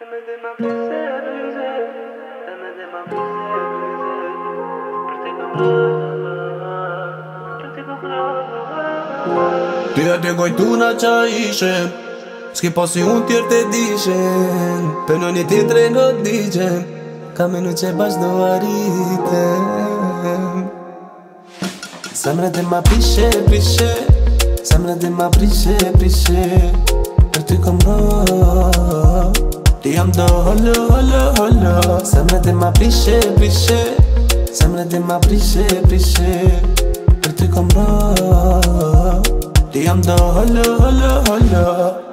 Ty e të gojtuna qa ishem, s'ki pasi unë tjerë të dishen, për në një tjetre në digjen, ka menu që bash do arritem. Semre dhe ma prishe, prishe, semre dhe ma prishe, prishe, për ty kom ro, ti jam do holo, holo, holo. Semre dhe ma prishe, prishe, semre dhe ma prishe, prishe, për ty kom ro, ti jam do holo, holo, holo.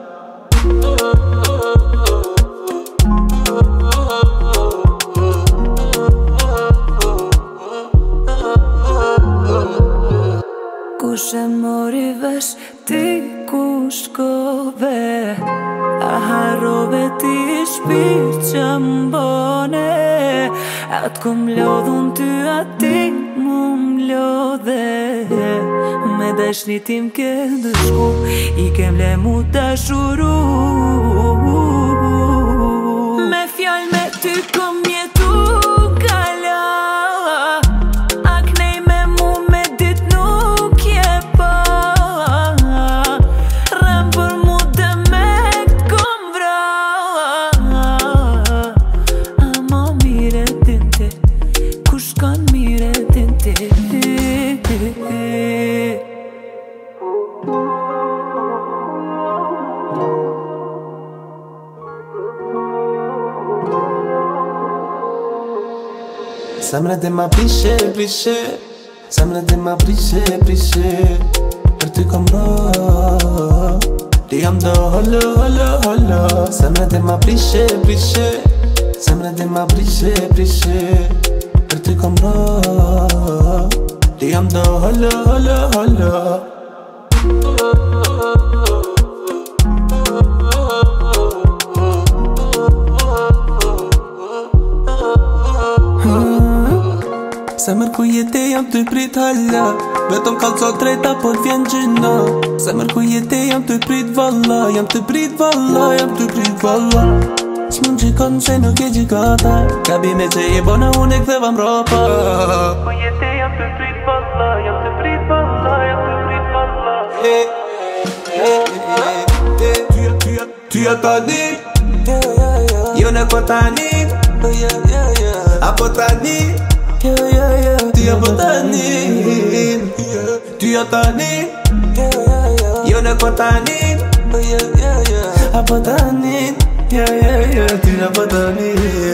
Kush e mori vesh ti ku shkove, a harrove ti shpirt që mbone, atë kum lodhun ty ati mu m'lodhe, me dashni tim ke dëshku, i kem le mu dashuru, me fjall me ty kom jetu kala, aknej me mu me dit nuk je pa, rem për mu dhe me kom vra, ama mire dinte, kush kan mire dinte. Semre dhe ma prishe, prishe, semre dhe ma prishe, prishe, për ty kom ro, ti jam do holo, holo, holo. Semre dhe ma prishe, prishe, semre dhe ma prishe, prishe, për ty kom ro, ti jam do holo, holo, holo. Semër ku jete jam të prit hala, vetëm kalco treta por vjen gjyna. Semër ku jete jam të prit valla, jam të prit valla, jam të prit valla. S'mon gjikon se nuk e gjikata, kabime që je bona unë e ktheva mropa. Ku jete jam të prit valla, jam të prit valla, jam të prit valla. Ty e tani, jo në ko tani, apo tani, ty e po tani, ty e tani, jo në ko tani, apo tani, ty e po tani.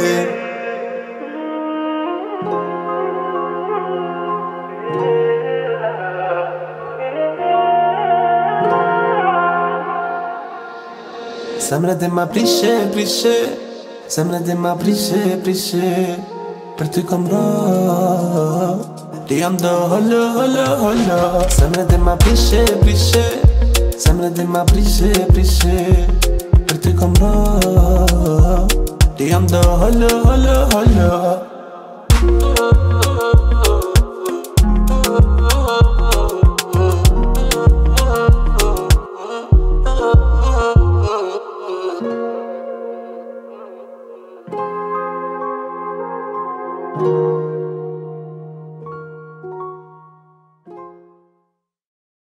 Semre dhe ma prishe, prishe, semre dhe ma prishe, prishe, për ty kom ro, ti jam do holo, holo, holo. Semre dhe ma prishe, prishe, semre dhe ma prishe, prishe, për ty kom ro, ti jam do holo, holo, holo.